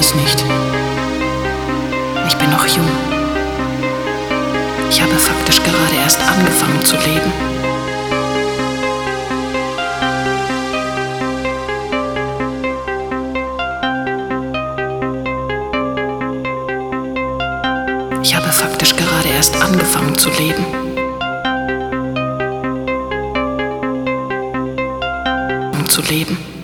es nicht. Ich bin noch jung. Ich habe faktisch gerade erst angefangen zu leben. Ich habe faktisch gerade erst angefangen zu leben. Zu leben.